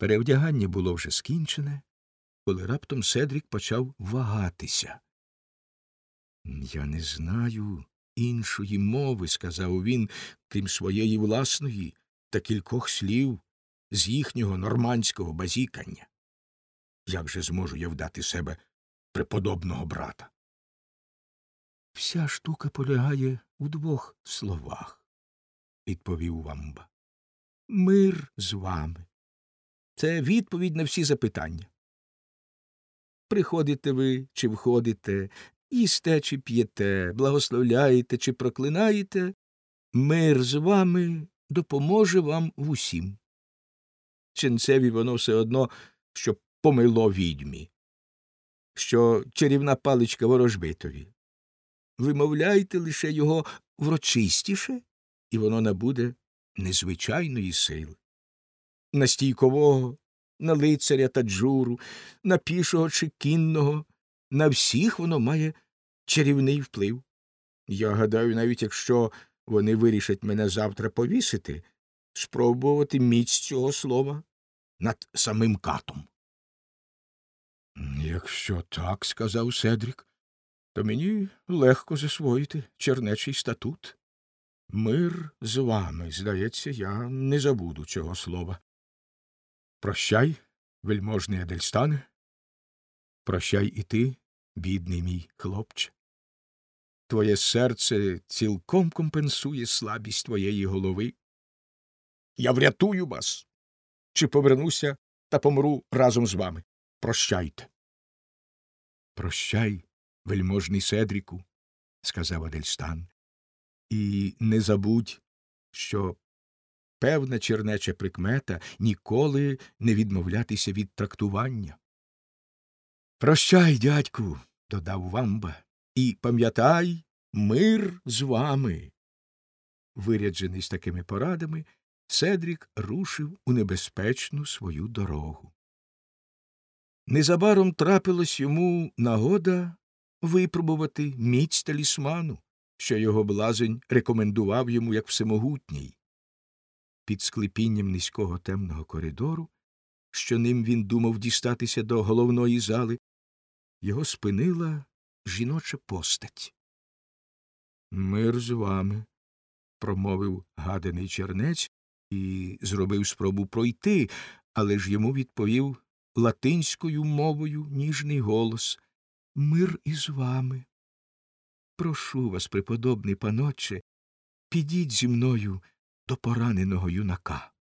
Перевдягання було вже скінчене, коли раптом Седрік почав вагатися. «Я не знаю іншої мови», – сказав він, крім своєї власної та кількох слів з їхнього нормандського базікання. «Як же зможу я вдати себе преподобного брата?» «Вся штука полягає у двох словах», – відповів Вамба. «Мир з вами». Це відповідь на всі запитання. Приходите ви чи входите, їсте чи п'єте, благословляєте чи проклинаєте, мир з вами допоможе вам в усім. Ченцеві воно все одно, що помило відьмі, що чарівна паличка ворожбитові. Вимовляйте лише його врочистіше, і воно набуде незвичайної сили. На стійкового, на лицаря та джуру, на пішого чи кінного, на всіх воно має чарівний вплив. Я гадаю, навіть якщо вони вирішать мене завтра повісити, спробувати міць цього слова над самим катом. «Якщо так, – сказав Седрік, – то мені легко засвоїти чернечий статут. Мир з вами, здається, я не забуду цього слова. Прощай, вельможний Адельстане, прощай і ти, бідний мій хлопче. Твоє серце цілком компенсує слабість твоєї голови. Я врятую вас, чи повернуся та помру разом з вами. Прощайте». «Прощай, вельможний Седріку», – сказав Адельстан, – «і не забудь, що певна чернеча прикмета ніколи не відмовлятися від трактування». «Прощай, дядьку», – додав Вамба, – «і пам'ятай, мир з вами». Виряджений з такими порадами, Седрік рушив у небезпечну свою дорогу. Незабаром трапилась йому нагода випробувати міць талісману, що його блазень рекомендував йому як всемогутній. Під склепінням низького темного коридору, що ним він думав дістатися до головної зали, його спинила жіноча постать. «Мир з вами», – промовив гаданий чернець і зробив спробу пройти, але ж йому відповів латинською мовою ніжний голос: «Мир із вами. Прошу вас, преподобний панотче, підіть зі мною до пораненого юнака».